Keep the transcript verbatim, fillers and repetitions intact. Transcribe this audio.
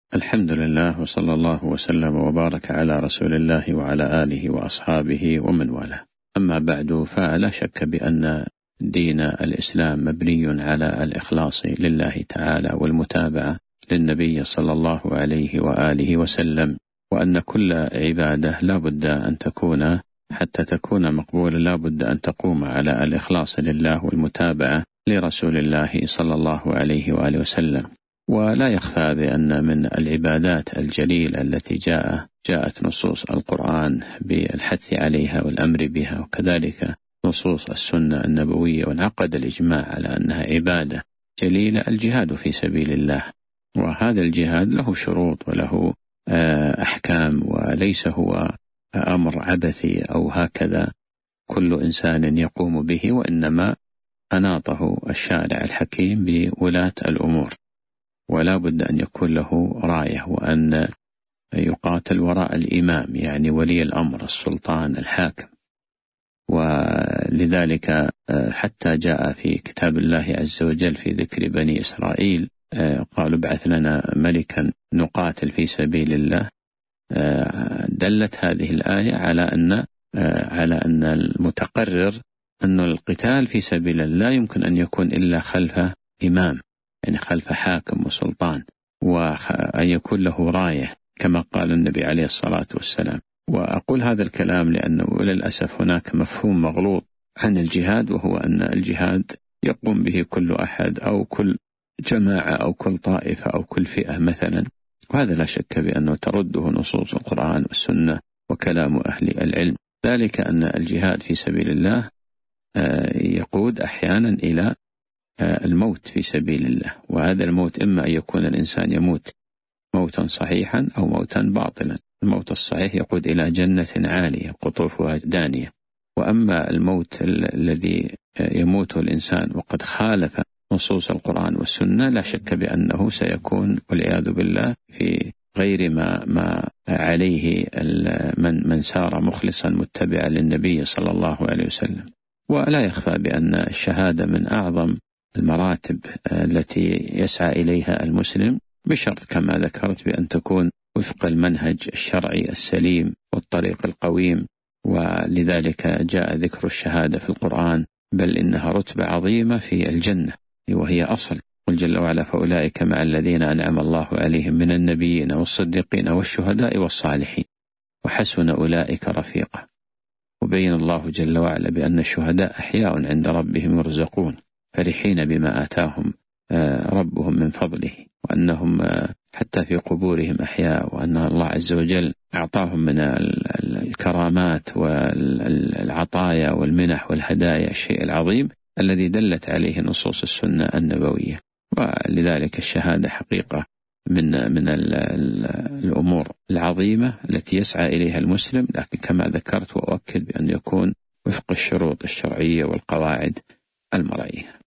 الحمد لله، وصلى الله وسلم وبارك على رسول الله وعلى آله وأصحابه ومن والاه. أما بعد، فلا شك بأن دين الإسلام مبني على الإخلاص لله تعالى والمتابعة للنبي صلى الله عليه وآله وسلم، وأن كل عبادة لا بد أن تكون حتى تكون مقبولة لا بد أن تقوم على الإخلاص لله والمتابعة لرسول الله صلى الله عليه وآله وسلم. ولا يخفى بأن من العبادات الجليلة التي جاء جاءت نصوص القرآن بالحث عليها والأمر بها، وكذلك نصوص السنة النبوية، وانعقد الإجماع على أنها عبادة جليلة، الجهاد في سبيل الله. وهذا الجهاد له شروط وله أحكام، وليس هو أمر عبثي أو هكذا كل إنسان يقوم به، وإنما أناطه الشارع الحكيم بولاة الأمور، ولا بد أن يكون له راية، وأن يقاتل وراء الإمام، يعني ولي الأمر، السلطان، الحاكم. ولذلك حتى جاء في كتاب الله عز وجل في ذكر بني إسرائيل قالوا ابعث لنا ملكا نقاتل في سبيل الله. دلت هذه الآية على أن على أن المتقرر أن القتال في سبيل الله لا يمكن أن يكون إلا خلف إمام، يعني خلف حاكم وسلطان، وأن يكون له راية كما قال النبي عليه الصلاة والسلام. وأقول هذا الكلام لأنه للأسف هناك مفهوم مغلوط عن الجهاد، وهو أن الجهاد يقوم به كل أحد أو كل جماعة أو كل طائفة أو كل فئة مثلا، وهذا لا شك بأنه ترده نصوص القرآن والسنة وكلام أهل العلم. ذلك أن الجهاد في سبيل الله يقود أحيانا إلى الموت في سبيل الله، وهذا الموت إما أن يكون الإنسان يموت موتا صحيحا أو موتا باطلا. الموت الصحيح يقود إلى جنة عالية قطوفها دانية، وأما الموت الذي يموته الإنسان وقد خالف نصوص القرآن والسنة لا شك بأنه سيكون والعياذ بالله في غير ما ما عليه من من سار مخلصا متبعا للنبي صلى الله عليه وسلم. ولا يخفى بأن الشهادة من أعظم المراتب التي يسعى إليها المسلم، بشرط كما ذكرت بأن تكون وفق المنهج الشرعي السليم والطريق القويم. ولذلك جاء ذكر الشهادة في القرآن، بل إنها رتبة عظيمة في الجنة، وهي أصل. قل جل وعلا فأولئك مع الذين أنعم الله عليهم من النبيين والصديقين والشهداء والصالحين وحسن أولئك رفيقا. وبين الله جل وعلا بأن الشهداء أحياء عند ربهم يرزقون فرحين بما آتاهم ربهم من فضله، وأنهم حتى في قبورهم أحياء، وأن الله عز وجل أعطاهم من الكرامات والعطايا والمنح والهدايا الشيء العظيم الذي دلت عليه نصوص السنة النبوية. ولذلك الشهادة حقيقة من من الأمور العظيمة التي يسعى إليها المسلم، لكن كما ذكرت وأؤكد بأن يكون وفق الشروط الشرعية والقواعد المرعية.